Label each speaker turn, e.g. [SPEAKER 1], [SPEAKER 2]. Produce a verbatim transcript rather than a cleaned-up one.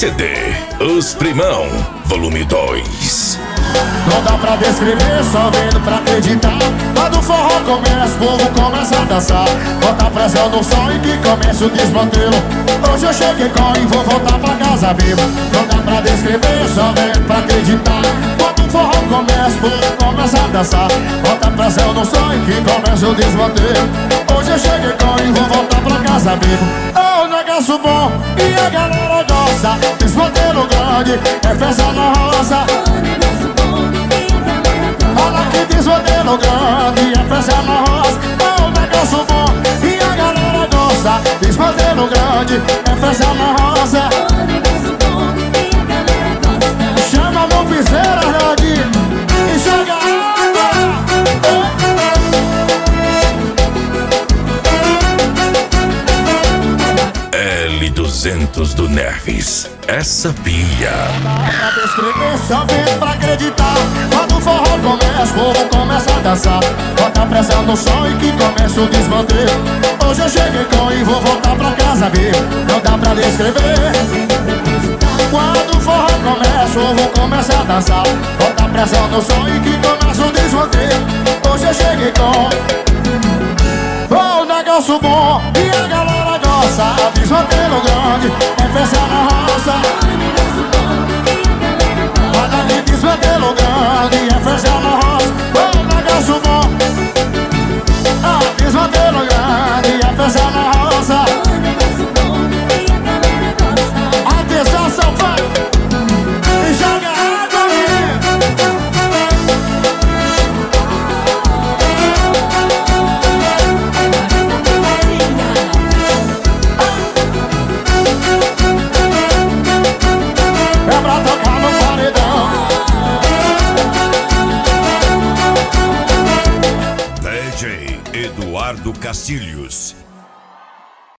[SPEAKER 1] C D Os Primão, volume dois.
[SPEAKER 2] Não dá pra descrever, só vendo pra acreditar. Quando o forró começa, o povo começa a dançar. Bota pressão no som e que começa o desmantelo. Hoje eu cheguei com e vou voltar pra casa vivo. Não dá pra descrever, só vendo pra acreditar. Quando o forró começa, o povo começa a dançar. Bota pressão no som e que começa o desmantelo. Hoje eu cheguei com e vou voltar pra casa vivo. Oh, negócio bom e a galera gosta. Desmantelo grande, é festa na roça. Olha que desmantelo grande, é festa na roça. É um negócio bom e a galera gosta. Desmantelo grande, é festa na roça. Chama no piseira, Rodi, e joga água.
[SPEAKER 1] L duzentos do Nerves, essa pia.
[SPEAKER 2] Pra descrever, só vem pra acreditar. Quando o forró começa, o povo começa a dançar. Bota pressão no som e que começa o desmantelo. Hoje eu cheguei com e vou voltar pra casa ver. Não dá pra descrever. Quando o forró começa, o povo começa a dançar. Bota pressão no som e que começa o desmantelo. Hoje eu cheguei com oh, negócio bom e a galera gosta. Desmantelo grande, é festa na roça. Olha que desmantelo grande, é festa na roça. Oh, negócio bom. Ah, desmantelo grande, é festa na roça. Atenção, São Paulo, e joga água, é pra tocar no paredão.
[SPEAKER 1] D J Eduardo Castilhos.